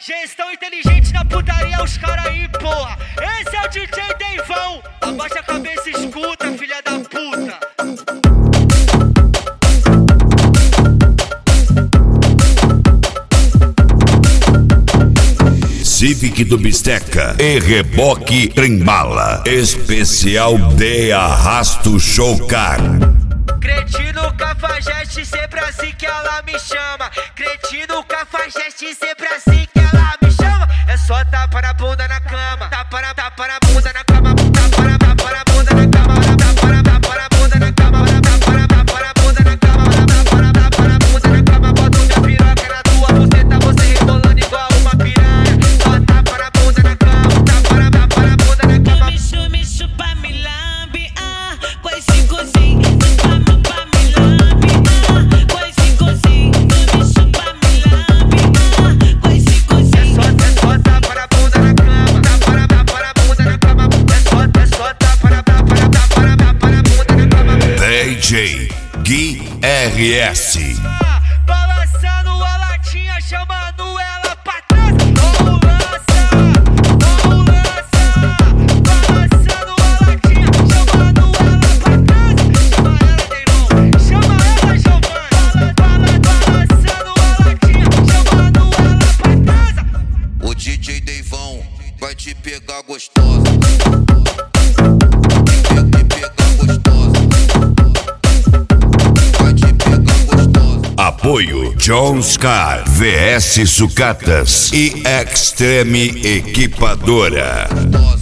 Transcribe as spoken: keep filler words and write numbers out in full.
Gestão inteligente na putaria, os cara aí, porra. Esse é o D J Deivão. Abaixa a cabeça e escuta, filha da puta. Civic do Bisteca e Reboque Trembala. Especial de Arrasto Showcar. Cretino Cafajeste, sempre assim que ela me chama. Cretino Cafajeste, sempre assim que ela me chama. É só tapa na bunda na cama. Tapa na, tapa na bunda na cama. Tapa na, tapa na bunda na cama. Tapa na, tapa na bunda na cama. Tapa na, tapa na bunda na cama. Tapa na, tapa na bunda na cama. Bota minha piroca na tua buceta, você rebolando igual uma piranha. Só tapa na bunda na cama. Tapa na, tapa na bunda na cama. Me chupa, me chupa, me lambe, ah, com esse cozinho. Chupa, me lambe, ah, com esse cozinho. Me chupa, me lambe, ah, com esse cozinho. É só, é só tapa na bunda na cama. Tapa na, tapa na bunda na cama. É só, é só tapa na, tapa na, tapa na, tapa na bunda na cama. D J Gui R S. Balançando a latinha, chamando ela pra trás. Ou lança, ou lança. Balançando a latinha, chamando ela pra trás. Chama ela, Deivão, chama ela, Giovanni. Bala, balançando a latinha, chamando ela pra trás. O D J Deivão vai te pegar gostosa. Te pegar gostosa. Vai te pegar gostosa. Apoio Jones Car V S Sucatas e Extreme Equipadora.